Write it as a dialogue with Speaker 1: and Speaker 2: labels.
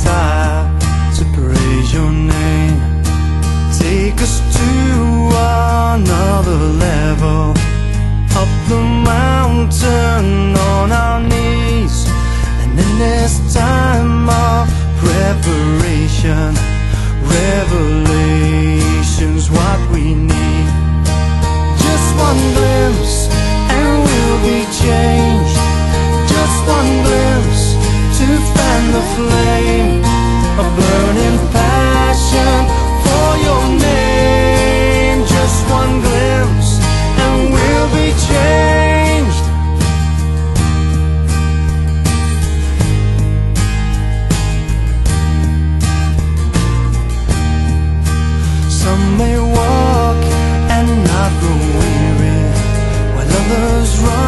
Speaker 1: desire to praise your name. Take us to another level, up the mountain on our knees. And in this time of preparation, revelation's what we need. Just one glimpse and we'll be changed. Just one glimpse to fan the flame, a burning passion for your name. Just one glimpse and we'll be changed. Some may walk and not grow weary, while others run